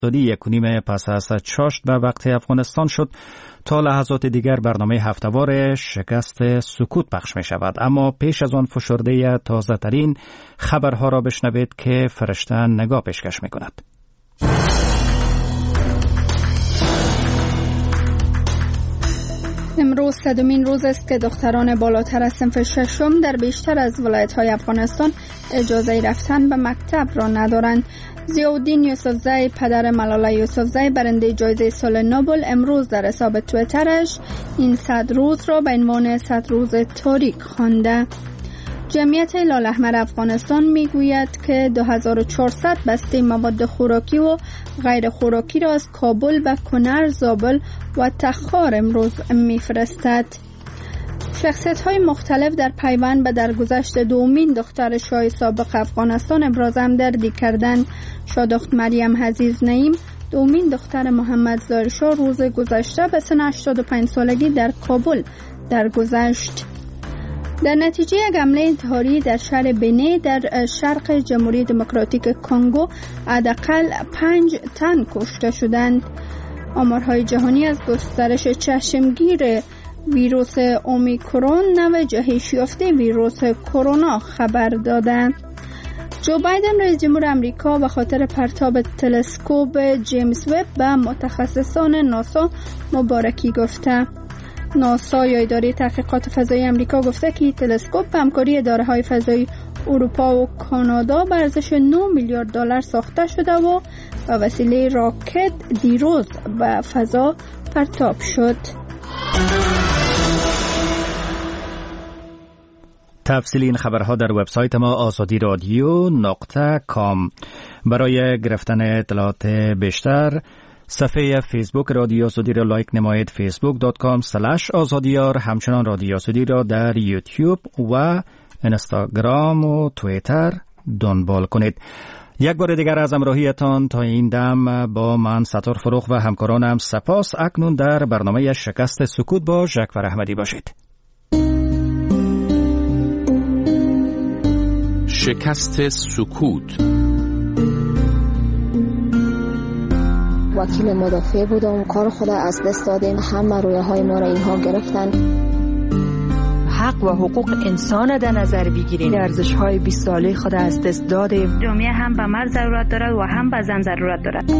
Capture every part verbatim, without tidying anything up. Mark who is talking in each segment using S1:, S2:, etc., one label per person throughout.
S1: یک و نیم پس از چاشت به وقت افغانستان شد. تا لحظات دیگر برنامه هفته‌وار شکست سکوت پخش می شود. اما پیش از آن فشرده تازه ترین خبرها را بشنوید که فرشته نگاه پیشکش می کند.
S2: امروز صدمین روز است که دختران بالاتر از صنف ششم در بیشتر از ولایت‌های افغانستان اجازه رفتن به مکتب را ندارند. ضیاءالدین یوسفزی، پدر ملاله یوسفزی، برنده جایزه سال نوبل، امروز در حساب توییترش این صد روز را به عنوان صد روز تاریک خوانده. جمعیت هلال احمر افغانستان میگوید که دو هزار و چهارصد بسته مواد خوراکی و غیر خوراکی را از کابل و کنر، زابل و تخار امروز میفرستد. شخصیت‌های مختلف در پیوند به درگذشت دومین دختر شاه سابق افغانستان ابراز همدردی کردند. شادخت مریم عزیز نعیم، دومین دختر محمد ظاهر شاه، روز گذشته به سن هشتاد و پنج سالگی در کابل درگذشت. در نتیجه یک حمله انتحاری در شهر بنی در شرق جمهوری دموکراتیک کنگو حداقل پنج تن کشته شدند. آمارهای جهانی از گسترش چشمگیر ویروس اومیکرون، نوع جهش یافته ویروس کرونا، خبر دادند. جو بایدن رئیس جمهور آمریکا به خاطر پرتاب تلسکوپ جیمز وب به متخصصان ناسا مبارکی گفته. ناسا یا اداره تحقیقات فضایی آمریکا گفته که این تلسکوپ به همکاری اداره‌های فضایی اروپا و کانادا به ارزش نه میلیارد دلار ساخته شده و به وسیله راکت دیروز به فضا پرتاب شد.
S1: تفصیل این خبرها در وبسایت ما آزادی رادیو نقطه کام. برای گرفتن اطلاعات بیشتر صفحه فیسبوک رادیو آزادی را لایک نمایید، فیسبوک دات کام اسلش آزادیار. همچنان رادیو آزادی را در یوتیوب و اینستاگرام و توییتر دنبال کنید. یک بار دیگر از همراهیتان تا این دم با من ستار فروخ و همکارانم سپاس. اکنون در برنامه شکست سکوت با ژکور احمدی باشید.
S3: شکست سکوت.
S4: وکیل مدافع بودم، کار خود از دست دادیم، همه رویه های ما را اینها گرفتن.
S5: حق و حقوق انسان در نظر بگیریم، ارزش های بیست ساله خود از دست دادیم.
S6: جامعه هم به مرد ضرورت دارد و هم به زن ضرورت دارد.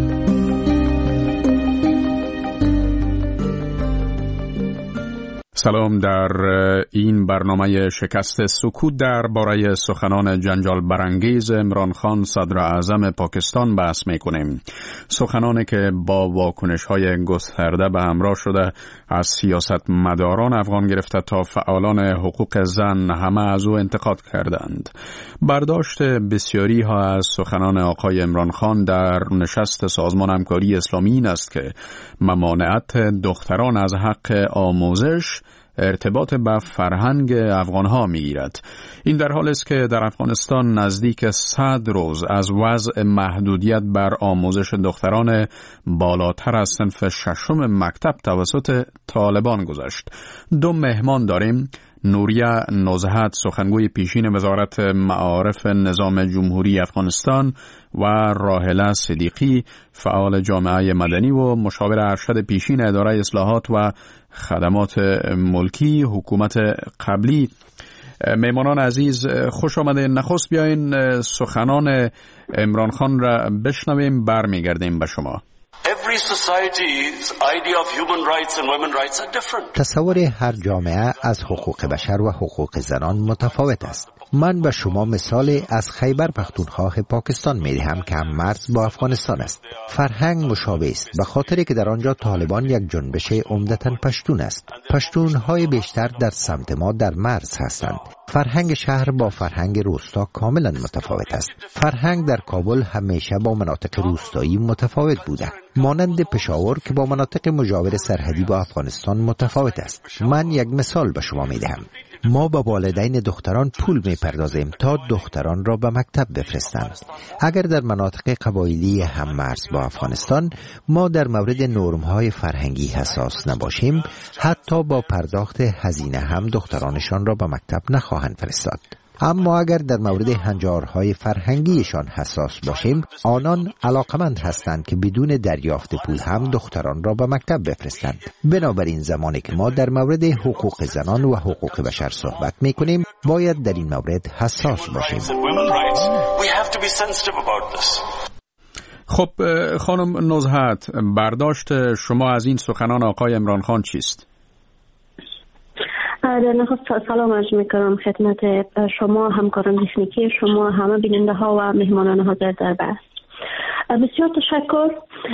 S3: سلام. در این برنامه شکست سکوت درباره سخنان جنجال برانگیز عمران خان صدر اعظم پاکستان بحث می‌کنیم. سخنانی که با واکنش‌های گسترده به همراه شده از سیاستمداران افغان گرفته تا فعالان حقوق زن همه از او انتقاد کردند. برداشت بسیاری ها از سخنان آقای عمران خان در نشست سازمان همکاری اسلامی این است که ممانعت دختران از حق آموزش ارتباط به فرهنگ افغانها میگیرد. این در حالی است که در افغانستان نزدیک صد روز از وضع محدودیت بر آموزش دختران بالاتر از صنف ششم مکتب توسط طالبان گذشت. دو مهمان داریم. نوریه نزهت، سخنگوی پیشین وزارت معارف نظام جمهوری افغانستان، و راحله صدیقی، فعال جامعه مدنی و مشاور ارشد پیشین اداره اصلاحات و خدمات ملکی حکومت قبلی. میمانان عزیز خوش آمده. نخست بیاین سخنان عمران خان را بشنویم، برمیگردیم به شما.
S7: تصور هر جامعه از حقوق بشر و حقوق زنان متفاوت است. من به شما مثال از خیبر پختونخوا پاکستان می دهم که هم مرز با افغانستان است. فرهنگ مشابه است، به خاطری که در آنجا طالبان یک جنبش عمدتاً پشتون است. پشتونهای بیشتر در سمت ما در مرز هستند. فرهنگ شهر با فرهنگ روستا کاملا متفاوت است. فرهنگ در کابل همیشه با مناطق روستایی متفاوت بوده، مانند پشاور که با مناطق مجاور سرحدی با افغانستان متفاوت است. من یک مثال به شما می دهم. ما با والدین دختران پول می پردازیم تا دختران را به مکتب بفرستند. اگر در مناطق قبایلی هم مرز با افغانستان ما در مورد نرم‌های فرهنگی حساس نباشیم، حتی با پرداخت هزینه هم دخترانشان را به مکتب نخواهند فرستاد. اما اگر در مورد هنجارهای فرهنگیشان حساس باشیم، آنان علاقمند هستند که بدون دریافت پول هم دختران را به مکتب بفرستند. بنابراین زمانی که ما در مورد حقوق زنان و حقوق بشر صحبت می‌کنیم، باید در این مورد حساس باشیم.
S3: خب خانم نزهت، برداشت شما از این سخنان آقای عمران خان چیست؟
S8: در نخست سلام عرض میکنم خدمت شما، همکاران تکنیکی شما، همه بیننده ها و مهمانان حاضر در بحث. بسیار تشکر.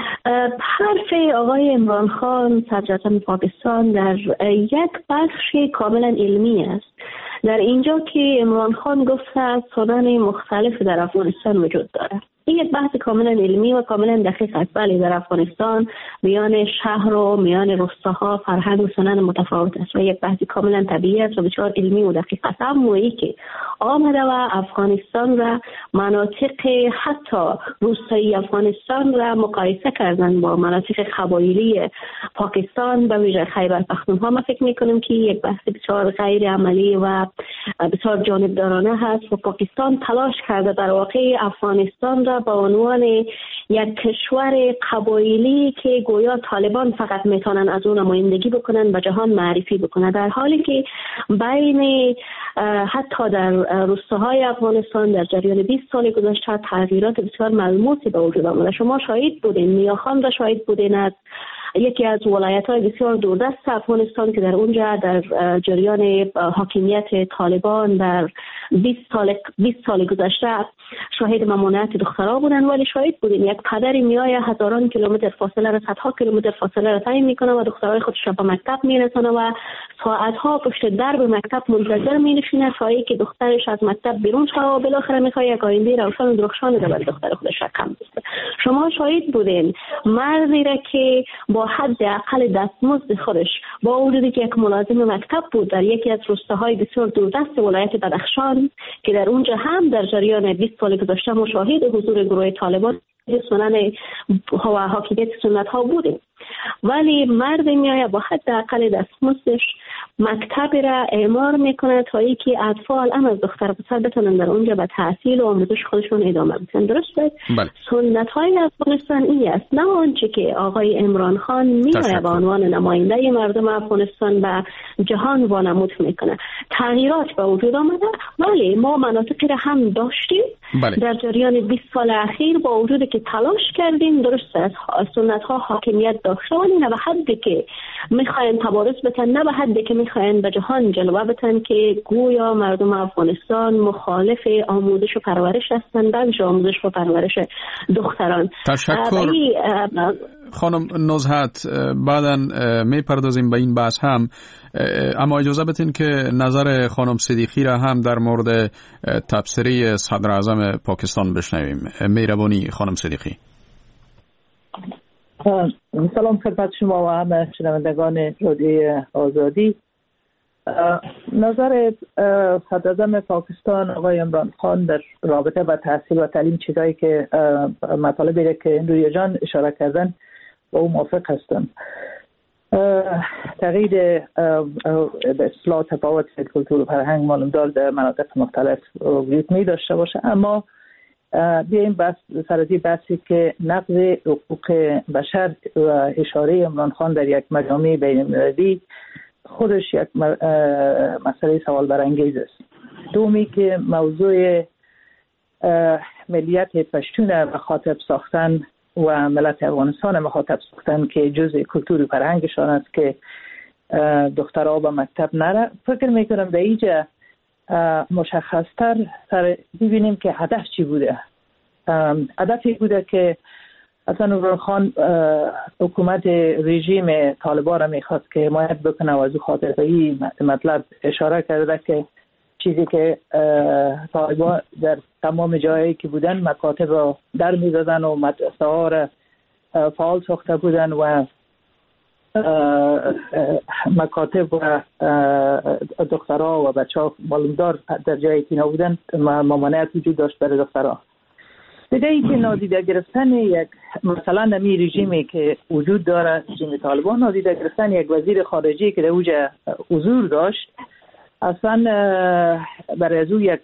S8: حرف آقای عمران خان صدر اعظم پاکستان در یک بخش کاملا علمی است. در اینجا که عمران خان گفته سنن مختلف در افغانستان وجود دارد. این یک بحث کاملا علمی و کاملا دقیق است. بله، در افغانستان میان شهر و میان روستاها فرهنگ و سنن متفاوت است و یک بحث کاملا طبیعی است و بسیار علمی و دقیق است. اما ای که آمده و افغانستان را، مناطق حتی روستایی افغانستان را مقایسه کردن با مناطق قبایلی پاکستان، به ویژه خیبر پختونخوا، ما فکر میکنیم که یک بحث بسیار غیر عملی و بسیار جانبدارانه هست و پاکستان تلاش کرده در واقع افغانستان را با عنوان یک کشور قبایلی که گویا طالبان فقط میتونن از اون نمایندگی بکنن به جهان معرفی بکنن، در حالی که بین حتی در روستاهای افغانستان در جریان بیست سال گذشته تغییرات بسیار ملموسی به وجود آمده. شما شاهد بودین، میاخان را شاهد بودین از یکی از ولایت‌های بسیار دوردست افغانستان که در اونجا در جریان حاکمیت طالبان در بیست سال بیست سال گذشته شاهد ممنوعیت دخترها بودن، ولی شاهد بودیم یک پدری میآید هزاران کیلومتر فاصله را، صدها کیلومتر فاصله را طی میکنه و دخترای خودش را به مکتب میرسونه و ساعتها پشت درب مکتب منتظر مینشینه تا اینکه دخترش از مکتب بیرون شه و بالاخره میخواد یک آینده روشن و درخشان رو برای دختر خودش رقم بزنه. شما شاهد بودین مردی را که با حد اقل دستمزد خودش با وجودی که یک ملازم مکتب بود در یکی از روستاهای بسیار دوردست ولایت بدخشان که در اونجا هم در جریان بیست سال گذشته مشاهد حضور گروه طالبان سنن و حاکمیت سنت ها بودیم، ولی مرد میآید با حد اقل دستمزدش مکتب را اعمار میکنه تا اینکه اطفال هم از دختر پسر بتونن در اونجا به تحصیل و آموزش خودشون ادامه بدن. درسته؟
S3: بله.
S8: سنت های افغانستان این است، نه آنچه که آقای عمران خان میآید به عنوان نماینده مردم افغانستان به جهان وانمود میکنه. تغییرات به وجود آمده، ولی ما مناطقی را هم داشتیم. بله. در جریان بیست سال اخیر با وجودی که تلاش کردیم، درسته از سنت ها حاکمیت داشته، ولی نه به حدی که میخواین تبارز بتن، نه به حدی که میخواین به جهان جلوه بتن که گویا مردم افغانستان مخالف آموزش و پرورش هستند، بلکه آموزش و پرورش دختران.
S3: تشکر خانم نزهت، بعداً میپردازیم به این بحث هم، اما اجازه بدین که نظر خانم صدیقی را هم در مورد تبصره صدر اعظم پاکستان بشنویم. مهربانی خانم صدیقی.
S9: سلام خدمت شما و همه شنوندگان رادیو آزادی. نظر صدر اعظم پاکستان آقای عمران خان در رابطه با تحصیل و تعلیم، چیزایی که مطالبی که روی جان اشاره کردن با او موافق هستم. تغییر به اصطلاح تفاوت کلتور و فرهنگ معلومدار در مناطق مختلف وجود می داشته باشه، اما بیایم بس سرازی بحثی که نقض حقوق بشر و اشاره عمران خان در یک مجامع بین المللی خودش یک مسئله سوال برانگیز است. دومی که موضوع ملیت پشتون مخاطب ساختن و ملت افغانستان مخاطب ساختن که جزء کلتور و فرهنگشان است که دخترها به مکتب نره، فکر میکنم در اینجا مشخصتر سر ببینیم که هدف چی بوده. هدفی بوده که اصلا عمران خان حکومت رژیم طالبان را میخواست که حمایت بکنه و از او خاطر به این مطلب اشاره کرده که چیزی که طالبان در تمام جایی که بودن مکاتب را در میزدن و مدرسه ها را فعال ساخته بودن و مکاتب و دخترها و بچه ها معلومدار در جایی که نبودن ممانعت وجود داشت برای دخترها. دیگه ای که نادیده گرفتن یک مثلا نمی رژیمی که وجود داره، رژیم طالبان، نادیده گرفتن یک وزیر خارجی که در اوج حضور داشت اصلا برای از او یک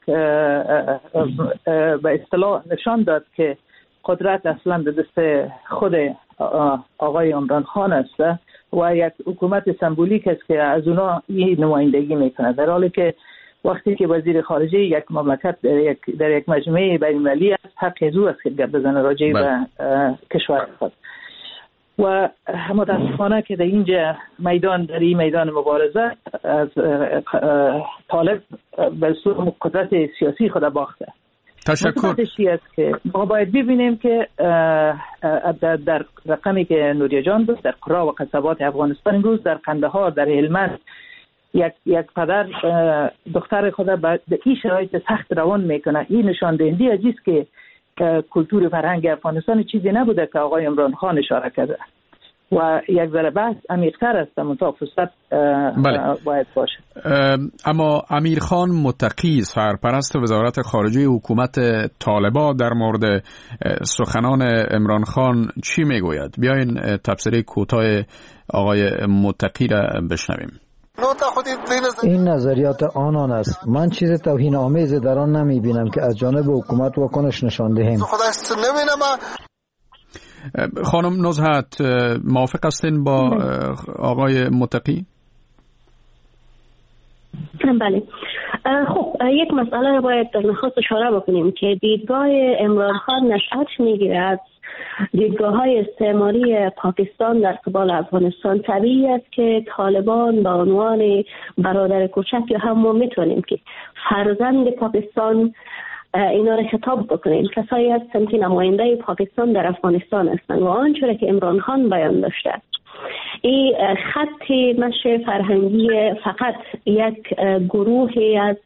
S9: به اصطلاح نشان داد که قدرت اصلا به دست خود آقای عمران خان است و یک حکومت سمبولیک است که از اونا این نمایندگی میکنه، در حالی که وقتی که وزیر خارجه یک مملکت در یک, در یک مجمع بین المللی است، حق از او است که گپ بزنه راجع به کشور خود. و متاسفانه که در اینجا میدان در این میدان مبارزه از طالب به سوی قدرت سیاسی خود باخته.
S3: تشکر.
S9: است که ما باید ببینیم که در, در رقمی که نوریا جان بود در قرا و قصبات افغانستان امروز در قندهار، در هلمند یک یک پدر دختر خود به این شرایط سخت روان میکنه. این نشان دهنده است که کلتور فرهنگ افغانستان چیزی نبوده که آقای عمران خان اشاره کرده و یک ذره بحث عمیق‌تر است، منتها فرصت باید باشه.
S3: اما امیر خان متقی سرپرست وزارت خارجه حکومت طالبان در مورد سخنان عمران خان چی میگوید؟ بیاین تبصره کوتاه آقای متقی را بشنویم.
S10: این نظریات آنان است. من چیز توهین آمیز در آن نمی بینم که از جانب حکومت واکنش نشان دهیم.
S3: خانم نزهت موافق هستین با آقای متقی؟
S8: بله. خب یک مسئله رو باید در نخست اشاره بکنیم که دیدگاه عمران خان نشأت میگیره از دیدگاه های استعماری پاکستان در قبال افغانستان. طبیعی است که طالبان با عنوان برادر کوچک یا هم ما میتونیم که فرزند پاکستان اینا را خطاب بکنیم، کسایی هستند که نماینده پاکستان در افغانستان هستند و آنچه که عمران خان بیان داشته این خط مشی فرهنگی فقط یک گروهی از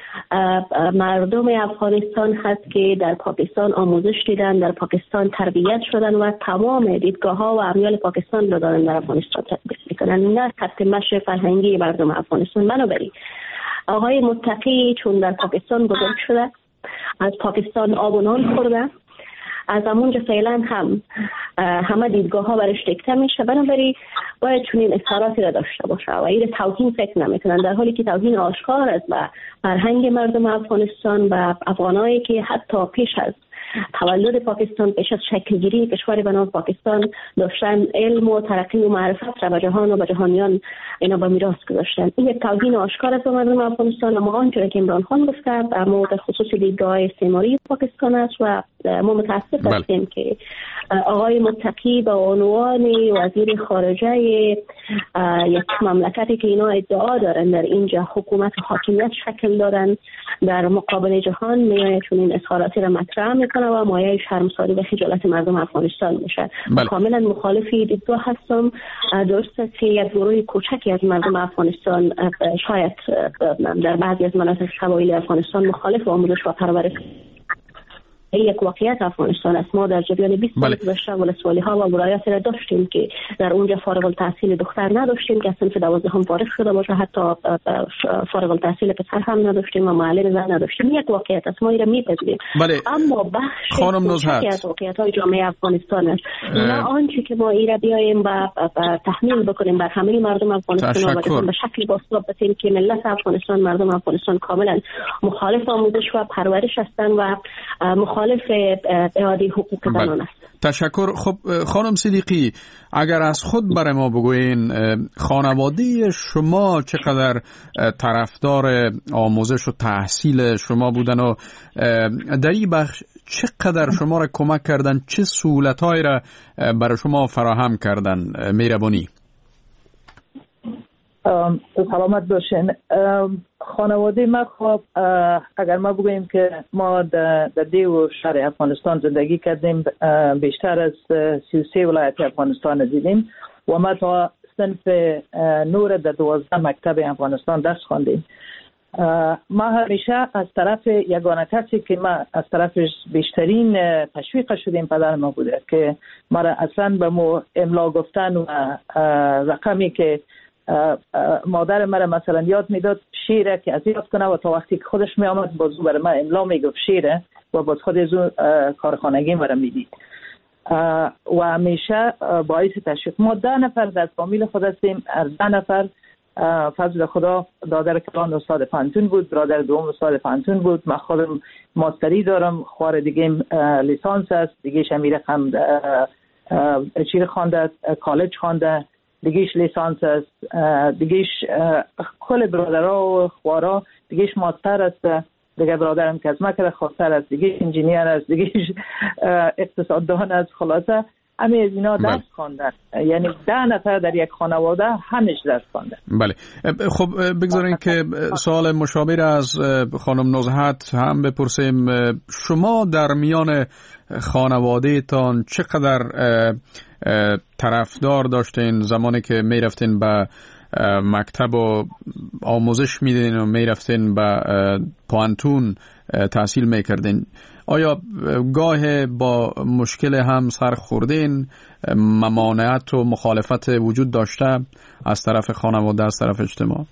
S8: مردم افغانستان هست که در پاکستان آموزش دیدن، در پاکستان تربیت شدن و تمام دیدگاه ها و امیال پاکستان رو دارن در افغانستان تطبیق میکنن، نه خط مشی فرهنگی مردم افغانستان. بنابراین آقای متقی چون در پاکستان بزرگ شده، از پاکستان آب و نان خورده، از همونجا فعلا هم همه دیدگاه ها برش دکته میشه، بنابراین باید چنین اظهاراتی را داشته باشه و این توهین فکر نمیکنن، در حالی که توهین آشکار است و فرهنگ مردم افغانستان و افغانایی که حتی پیش از تولد پاکستان، پیش از شکلگیری کشور به نام پاکستان داشتن علم و ترقی و معرفت را به جهان و به جهانیان اینا به میراث گذاشتن. این یک توهین آشکار است به مردم افغانستان. اما آنچه که عمران خان گفته اما در خصوص دیدگاه استعماری پاکستان است و ما متاسف هستیم که آقای متقی به عنوان وزیر خارجه یک مملکتی که اینا ادعا دارن در اینجا حکومت حاکمیت شکل دارن در مقابل جهان میاد چون این اظهاراتی را مطرح میکنه و مایه شرمساری و خجالت مردم افغانستان میشه. کاملا مخالفی دیدگاه هستم. درست است که یک گروه کوچکی از مردم افغانستان شاید در بعضی از مناطق قبایلی افغانستان مخالف آموزش و پرورش یک واقعیت افغانستان است. ما در جریان بیست سال گذشته ولسوالی ها و ولایات را داشتیم که در اونجا فارغ التحصیل دختر نداشتیم که صنف دوازدهم فارغ شده باشه، حتی فارغ التحصیل پسر هم نداشتیم و معلم زن نداشتیم. یک واقعیت است، ما این را میپذیریم. اما بخش
S3: خانم نزهت
S8: از واقعیت های جامعه افغانستان است، نه آنچه که ما این را بیایم و تحمیل بکنیم بر همه مردم افغانستان و به شکلی باثبات بتیم که ملت افغانستان، مردم افغانستان کاملا مخالف آموزش و پرورش هستند و مخالف اعاده حقوق زنان است.
S3: تشکر. خب خانم صدیقی، اگر از خود برای ما بگوین خانواده شما چقدر طرفدار آموزش و تحصیل شما بودن و در این بخش چقدر شما را کمک کردن، چه سهولت‌هایی را برای شما فراهم کردن؟ مهربانی.
S9: سلامت باشین. خانواده ما خب اگر ما بگوییم که ما در دیو شهر افغانستان زندگی کردیم، بیشتر از سی و سه ولایت افغانستان دیدیم و ما تا صنف نور در دوازده مکتب افغانستان درس خواندیم. ما همیشه از طرف یگانه کسی که ما از طرفش بیشترین تشویق شدیم پدر ما بوده که ما را اصلا به مو املا گفتن و رقمی که مادر مرا مثلا یاد میداد شیره که از یاد کنه و تا وقتی که خودش می آمد بازو برای من املا میگفت شیره و باز خود از اون کارخانگی مرا میدید و همیشه باعث تشویق. ما ده نفر در فامیل خود هستیم، از ده نفر فضل خدا دادر کلان استاد فنتون بود، برادر دوم استاد فنتون بود. من خودم ماستری دارم، خوار دیگه لیسانس است، دیگه شمیره هم چیر خوانده، کالج خوانده، دیگهش لیسانس است، دیگهش کل برادرها و خوارا دیگهش ماستر است، دیگه برادرم که از مکر خواستر است، دیگهش انجینیر است، دیگهش اقتصاددان است. خلاصه همه از اینا درس خواندن، یعنی ده نفر در یک خانواده همش درس خواندن.
S3: بله. خب بگذارین که سوال مشابه از خانم نزهت هم بپرسیم. شما در میان خانواده تان چقدر طرفدار داشتین زمانی که می رفتین به مکتب و آموزش میدین و می رفتین به پوانتون تحصیل میکردین؟ آیا گاه با مشکل هم سر خوردین؟ ممانعت و مخالفت وجود داشته از طرف خانواده، از طرف اجتماع؟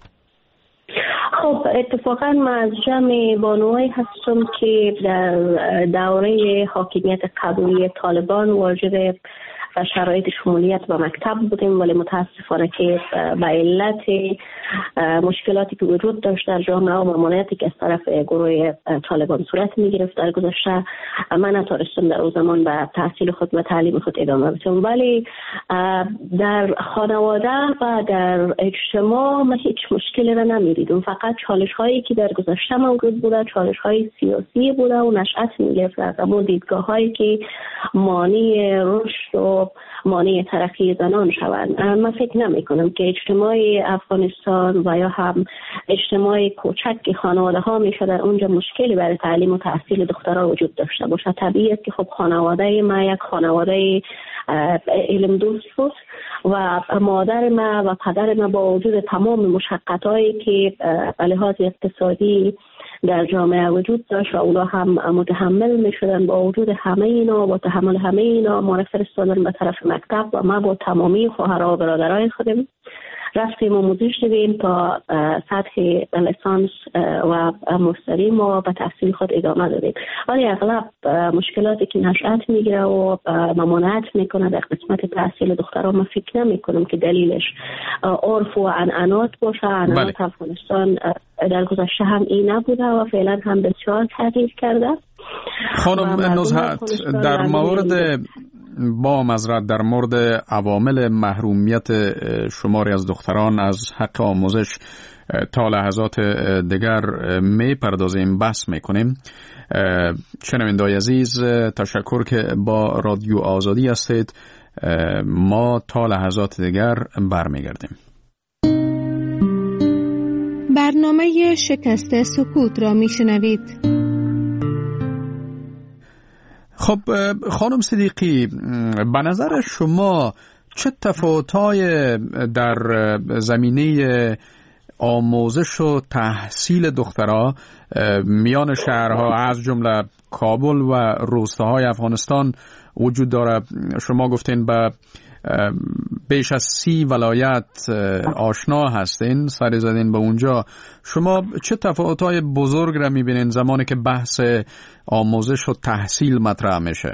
S8: خب اتفاقا من از جمع بانوایی هستم که در دوره حاکمیت قبلی طالبان واجد شرایط شمولیت و مکتب بودیم، ولی متاسفانه که به علت مشکلاتی که وجود داشت در جامعه و ممانعتی که از طرف گروه طالبان صورت می گرفت در گذشته، من نتونستم در اون زمان به تحصیل خود و تعلیم خود ادامه بدم. ولی در خانواده و در اجتماع من هیچ مشکلی را نمی دیدم. فقط چالش هایی که در گذشته موجود بوده چالش های سیاسی بوده و نشأت می گرفت از اون دیدگاه هایی که مانع رشد و مانع ترقی زنان شوند. من فکر نمی کنم که اجتماع افغانستان و یا هم اجتماع کوچک خانواده ها میشه در اونجا مشکلی برای تعلیم و تحصیل دخترها وجود داشته باشه. طبیعی است که خب خانواده ما یک خانواده علم دوست بود و مادر ما و پدر ما با وجود تمام مشقتایی که به لحاظ اقتصادی در جامعه وجود داشت و اونا هم متحمل می شدن، با وجود همه اینا با تحمل همه اینا ما را فرستادن به طرف مکتب و ما با تمامی خواهرها و برادرای خودم رفتیم آموزش دیدیم تا سطح لیسانس و مستری ما به تحصیل خود ادامه دادیم. ولی اغلب مشکلاتی که نشأت میگیره و ممانعت میکنه در قسمت تحصیل دخترها، ما فکر نمی کنم که دلیلش عرف و عنعنات باشه. عنعنات افغانستان در گذشته هم این نبوده و فعلا هم بسیار تغییر کرده.
S3: خانم نزهت، در مورد با معذرت در مورد عوامل محرومیت شماری از دختران از حق آموزش تا لحظات دیگر می پردازیم، بحث می کنیم. شنوندگان عزیز، تشکر که با رادیو آزادی هستید. ما تا لحظات دیگر برمیگردیم.
S2: برنامه شکست سکوت را می شنوید.
S3: خب خانم صدیقی، به نظر شما چه تفاوت‌های در زمینه آموزش و تحصیل دخترها میان شهرها از جمله کابل و روستاهای افغانستان وجود داره؟ شما گفتین به بیش از سی ولایت آشنا هستین، سری زدین به اونجا. شما چه تفاوت‌های بزرگ را می‌بینین زمانی که بحث آموزش و تحصیل مطرح میشه؟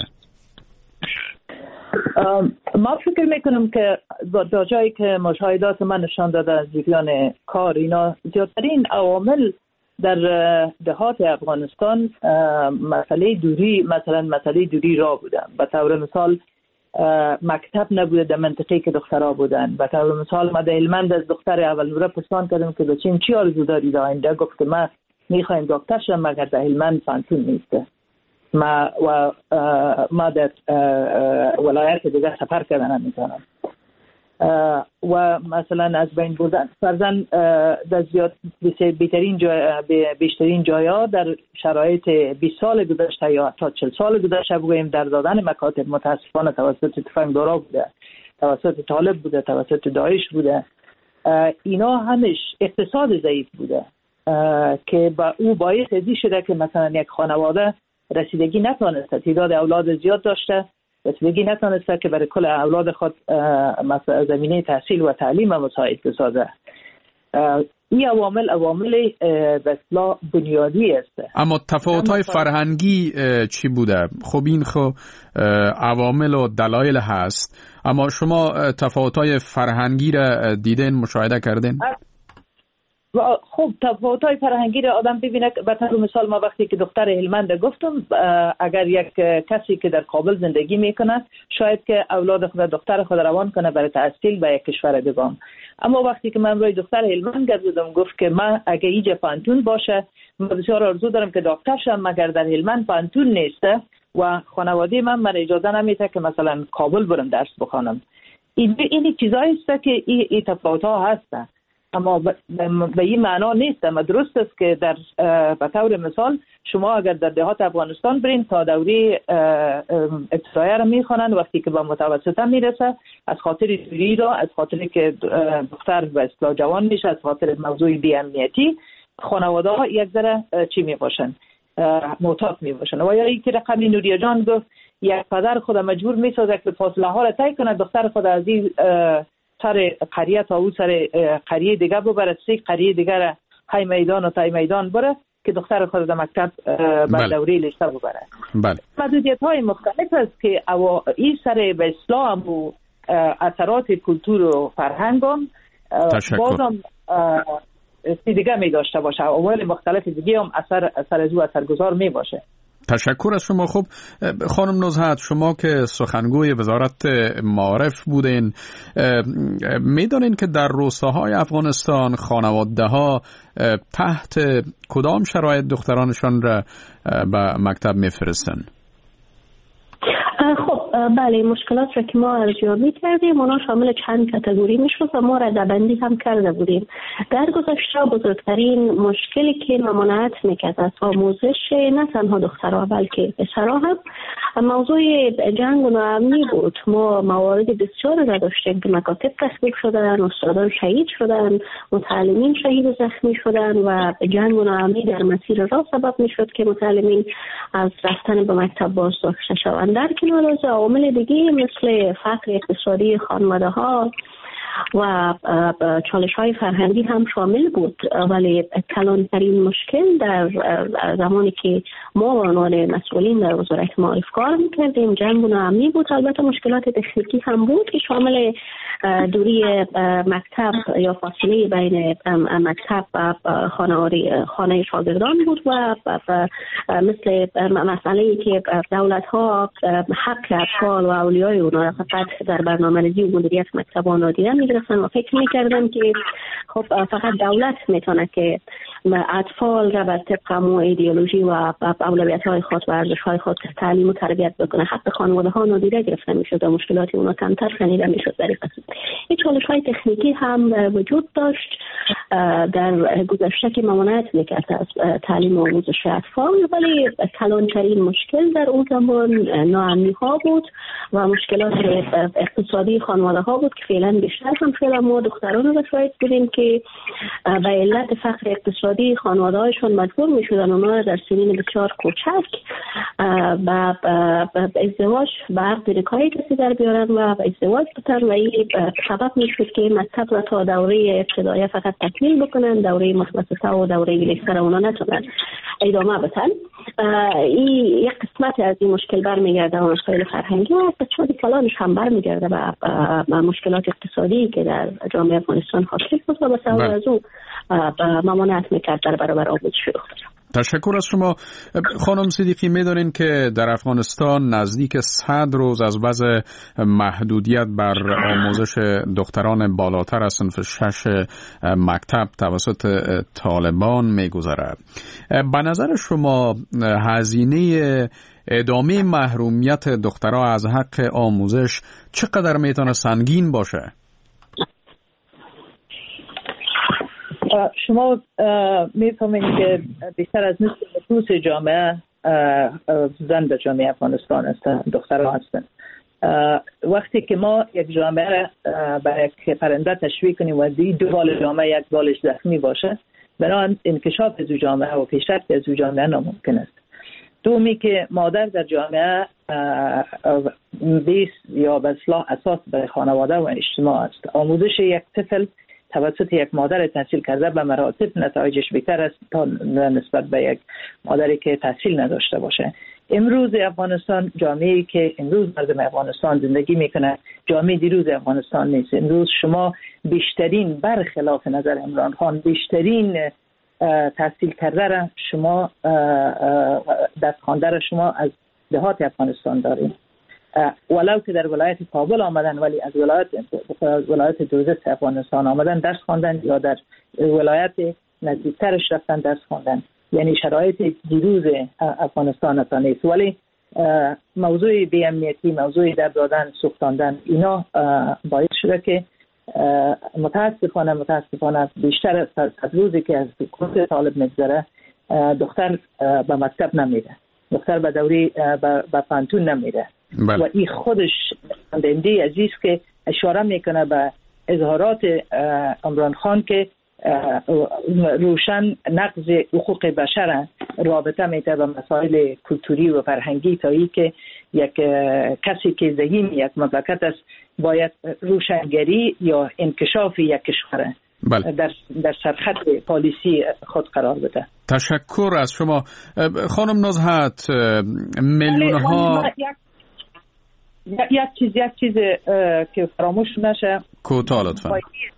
S9: ما فکر میکنم که در جایی که مشاهدات من نشان داده از جریان کار، اینا زیادترین عوامل در دهات افغانستان مسئله دوری، مثلا مسئله دوری را بودن. به طور مثال مکتب نبوده در منطقه که دخترها بودن. به طور مثال ما در هلمند از دختر اول نوره پرسان کردم که بچین چی آرزو داری در آینده؟ گفت که ما میخوایم دکتر شم مگر در هلمند فنتون نیسته. ما و ما در ولایت دیگه سفر کردن نمیتونم. و مثلا از بین بودن فرزن در زیاد بیشترین جای بیشترین جایا در شرایط بیست سال گذشته یا تا چهل سال گذشته بگوییم در دادن مکاتب متاسفانه توسط تفنگدارا بوده، توسط طالب بوده، توسط داعش بوده. اینا همش اقتصاد ضعیف بوده که با او باعث ازی شده که مثلا یک خانواده رسیدگی نتونسته، تعداد اولاد زیاد داشته، رسیدگی نتونسته که برای کل اولاد خود زمینه تحصیل و تعلیم مساعد بسازه. این عوامل عوامل به اصطلاح بنیادی است.
S3: اما تفاوت‌های فرهنگی چی بوده؟ خب این خب عوامل و دلایل هست، اما شما تفاوت‌های فرهنگی را دیدین، مشاهده کردین؟
S9: خب تفاوت‌های فرهنگی را آدم ببینه. به طور مثال ما وقتی که دختر هلمند گفتم، اگر یک کسی که در کابل زندگی میکنه شاید که اولاد خود دختر خود روان کنه برای تحصیل به یک کشور دیگه، اما وقتی که من روی دختر هلمند گفتم گفت که من اگه اینجا پانتون باشه من بسیار آرزو دارم که دکتر شم، مگر در هلمند پانتون نیسته و خانواده من من اجازه نمیده که مثلا کابل برم درس بخوانم. این این چیزایی است که این, این تفاوت‌ها هستن، اما به این معنا نیست. اما درست است که در به طور مثال شما اگر در دهات افغانستان برین تا دوره ابتدایی را میخوانند، وقتی که به متوسطه میرسه از خاطر دوری را، از خاطر که دختر به اصطلاح جوان میشه، از خاطر موضوع بی امنیتی خانواده ها یک ذره چی میباشن، معتاد میباشن. و یا ای که رقم نوریه جان گفت یک پدر خود مجبور میسازه که فاصله ها را طی کنه، دختر خود از این سر قریه تا او سر قریه دیگه ببره، سه قریه دیگه را های میدان و تای میدان بره که دختر خود در مکتب بر دوره لیسه ببره.
S3: بله.
S9: محدودیت های مختلف است که این سر به اسلام و اثرات کلتور و فرهنگ هم بازم دیگه می داشته باشه، عوامل مختلف دیگه هم اثر اثر از او اثرگذار می باشه.
S3: تشکر از شما. خب خانم نزهت، شما که سخنگوی وزارت معارف بودین، میدانین که در روستاهای افغانستان خانواده ها تحت کدام شرایط دخترانشان را به مکتب میفرستن؟
S8: خب بله، مشکلات را که ما ارزیابی کردیم اونا شامل چند کاتگوری میشد و ما ردبندی هم کرده بودیم. در گذشته بزرگترین مشکلی که ممانعت میکرد از آموزش نه تنها دخترها بلکه پسرها هم موضوع جنگ و ناامنی بود. ما موارد بسیار را داشتیم که مکاتب تخریب شدن، استادان شهید شدن، متعلمین شهید و زخمی شدن و جنگ و ناامنی در مسیر راه سبب میشد که متعلمین از رفتن به مکتب باز داشته شوند. در کنار از عوامل دیگه مثل فقر اقتصادی خانواده ها و چالش های فرهنگی هم شامل بود، ولی کلانترین مشکل در زمانی که ما و عنوان مسئولین در وزارت معارف کار میکردیم جنگ و ناامنی بود. البته مشکلات تکنیکی هم بود که شامل دوری مکتب یا فاصله بین مکتب و خانه خانه شاگردان بود و مثل مسئله که دولت ها حق اطفال و اولیای اونا را فقط در برنامه‌ریزی و مدیریت مکتبان نادیده می‌گرفتن و فکر می‌کردن که خب فقط دولت میتونه که اطفال را بر طبق مو ایدئولوژی و اولویت‌های خود و ارزش‌های خود تعلیم و تربیت بکنه. حق خانواده‌ها نادیده گرفته می‌شد و مشکلات اونا کمتر شنیده می‌شد. در این قسمت این چالش‌های تکنیکی هم وجود داشت در گذشته که ممانعت می‌کرد از تعلیم و آموزش اطفال، ولی کلانترین مشکل در اون زمان ناامنی‌ها بود و مشکلات اقتصادی خانواده‌ها بود که فعلا بیشتر هم فعلا ما دختران رو شاید بودیم که به علت فقر اقتصادی خانواده‌هاشون مجبور می‌شدن اونا در سنین بسیار کوچک و ازدواج به عقد نکاحی کسی در بیارن و ازدواج بتن و این سبب میشد که مکتب را تا دوره ابتدایی فقط تکمیل بکنن، دوره متوسطه و دوره لیسه را اونا نتونن ادامه بدن. این یک قسمت از این مشکل برمیگرده و مسائل فرهنگی و قسمت کلانش هم برمیگرده به مشکلات اقتصادی که در جامعه افغانستان حاصل بود و به سبب از اون ممانعت میکرد در برابر آموزش دختران.
S3: تشکر از شما. خانم صدیقی، میدونین که در افغانستان نزدیک صد روز از وضع محدودیت بر آموزش دختران بالاتر از صنف شش مکتب توسط طالبان میگذرد. به نظر شما هزینه ادامه محرومیت دخترها از حق آموزش چقدر میتونه سنگین باشه؟
S9: شما میفهمید که بیشتر از نصف نفوس جامعه زن در جامعه افغانستان هستند، دخترها هستند. وقتی که ما یک جامعه برای یک پرنده تشویق کنیم و دی دو بال جامعه یک بالش زخمی باشه، بنابراین انکشاف از جامعه و پیشرفت از جامعه ناممکن است. دومی که مادر در جامعه بیس یا به اصطلاح اساس برای خانواده و اجتماع است. آموزش یک طفل توسط یک مادر تحصیل کرده به مراتب نتایجش بهتر است تا نسبت به یک مادری که تحصیل نداشته باشه. امروز افغانستان جامعه‌ای که امروز مردم افغانستان زندگی میکنه جامعه دیروز افغانستان نیست. امروز شما بیشترین برخلاف نظر عمران خان بیشترین تحصیل کرده را شما دست خوانده را شما از دهات افغانستان داریم، ولو که در ولایت کابل آمدن ولی از ولایت ولایت دوزست افغانستان آمدن درس خواندن یا در ولایت نزدیکترش رفتن درس خواندن. یعنی شرایط دیروز افغانستان تا نیست، ولی موضوع بی امنیتی، موضوع در دادن سوختاندن اینا باعث شده که متاسفانه متاسفانه بیشتر از روزی که از کورس طالب میگذره دختر به مکتب نمیره، دختر به دوری به پانتون نمیره. بله. و این خودش خواننده عزیز که اشاره میکنه به اظهارات عمران خان که روشن نقض حقوق بشر رابطه میده به مسائل کلتوری و فرهنگی تا ای که یک کسی که زعیم یک مملکت است باید روشنگری یا انکشاف یک کشور بله. در در سرخط پالیسی خود قرار بده.
S3: تشکر از شما خانم نزهت. میلیون ها
S9: یک چیز یک چیز که فراموش نشه
S3: کوتاه لطفا.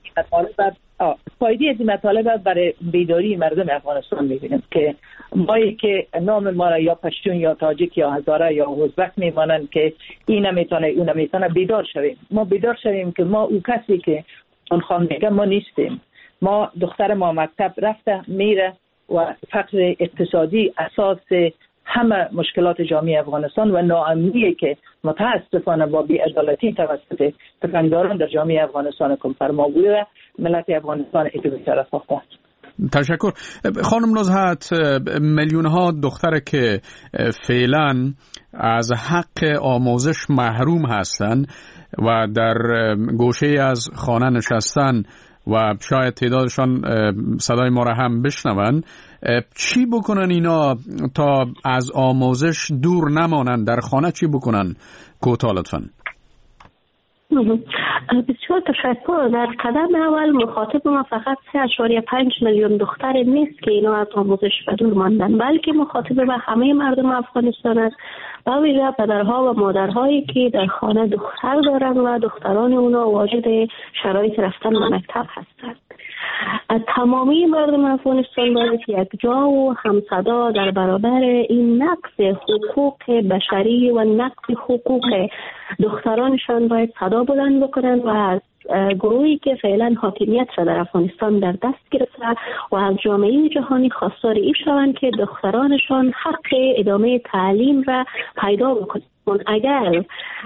S9: فایده از مطالب برای بیداری مردم افغانستان میبینیم که مایی که نام ما را یا پشتون یا تاجیک یا هزاره یا ازبک میمانند که این نمیتونه اون نمیتونه، بیدار شویم. ما بیدار شویم که ما او کسی که اون خان میگه ما نیستیم. ما دختر ما مکتب رفته میره و فقر اقتصادی اساس همه مشکلات جامعه افغانستان و ناامنی که متاسفانه با بی‌عدالتی توسط تفنگداران در جامعه افغانستان کم فرما بوده ملت افغانستان ایتو بی‌طرف ساخته.
S3: تشکر. خانم نزهت، میلیون ها دختر که فعلا از حق آموزش محروم هستند و در گوشه از خانه نشستن و شاید تعدادشان صدای ما را هم بشنون، چی بکنن اینا تا از آموزش دور نمانن؟ در خانه چی بکنن؟ کوتاه لطفاً.
S8: بسیار تشکر. در قدم اول مخاطب ما فقط سه اشاریه پنج میلیون دختر نیست که اینا از آموزش به دور ماندن، بلکه مخاطب به همه مردم افغانستان است، به ویژه پدرها و مادرهایی که در خانه دختر دارند و دختران اونا واجد شرایط رفتن به مکتب هستند. تمامی مردم افغانستان باید یک جا و همصدا در برابر این نقض حقوق بشری و نقض حقوق دخترانشان باید صدا بلند بکنن و از گروهی که فعلا حاکمیت را در افغانستان در دست گرفته و از جامعه جهانی خواستار این شوند که دخترانشان حق ادامه تعلیم را پیدا بکنند. اگر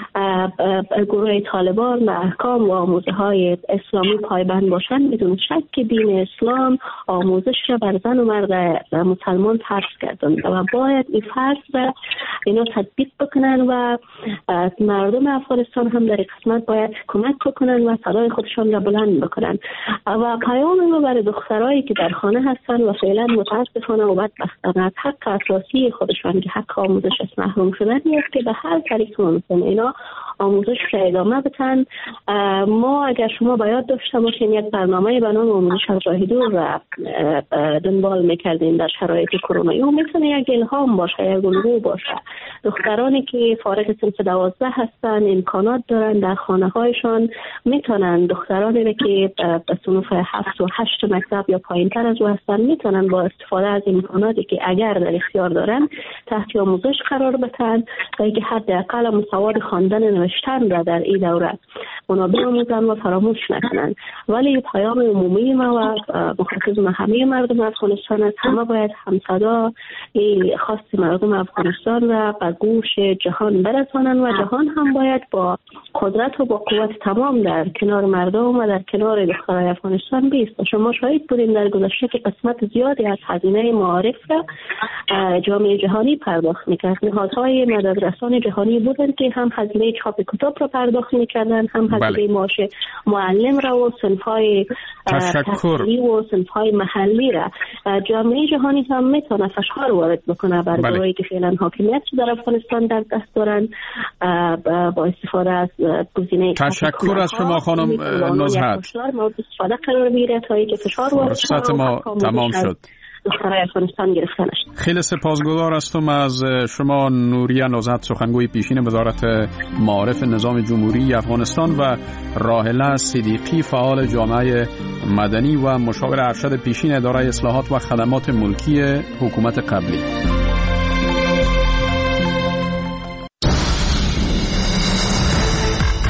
S8: گروه طالبان و احکام و آموزه های اسلامی پایبند باشند، بدون شک دین اسلام آموزش را بر زن و مرد مسلمان فرض کردند و باید این فرض را اینا تطبیق بکنن و مردم افغانستان هم در قسمت باید کمک بکنن و صدای خودشان را بلند بکنن. و پیام ما برای دخترایی که در خانه هستن و فعلا متاسفانه و بدبختانه از حق اساسی خودشان که حق آموزش است محروم شدن است که به هر طریق ممکن اینا آموزش را ادامه بدن. ما اگر شما باید داشته باشین یک برنامه به نام آموزش از راه دور را دنبال میکردین در شرایط کرونا، یا میتونه یک الهام باشه، یک الگو باشه. دخترانی که فارغ صنف دوازده هستن امکانات دارن در خانه هایشان میتونن، دخترانی که به صنف هفت و هشت مکتب یا پایین تر از او هستن میتونن با استفاده از امکاناتی که اگر در اختیار دارن تحت آموزش قرار بدن تا اینکه حداقل سواد خواندن نوشتن را در این دوره اونا بیاموزن و فراموش نکنن. ولی پیام عمومی ما و مخاطب ما همه مردم افغانستان است، همه باید همصدا خواست مردم افغانستان را به گوش جهان برسانن و جهان هم باید با قدرت و با قوت تمام در کنار مردم و در کنار دخترای افغانستان بیست. شما شاهد بودیم در گذشته که قسمت زیادی از هزینه معارف را جامعه جهانی پرداخت میکرد. نهادهای مددرسان جهانی بودند که هم هزینه چاپ کتاب را پرداخت میکردن، هم محاسبه معاش معلم را و صنف‌های تحصیلی و صنف‌های محلی را جامعه جهانی هم میتونه فشار وارد بکنه بر گروهی که فعلا حاکمیت در افغانستان در دست دارن با استفاده از گزینه.
S3: تشکر از شما خانم نزهت.
S8: مورد استفاده قرار بگیره تا اینکه فشار وارد
S3: شه ما تمام شد.
S8: دخترای افغانستان گرفتن شد.
S3: خیلی سپاسگزار هستم از شما نوریه نزهت، سخنگوی پیشین وزارت معارف نظام جمهوری افغانستان، و راحله صدیقی، فعال جامعه مدنی و مشاور ارشد پیشین اداره اصلاحات و خدمات ملکی حکومت قبلی.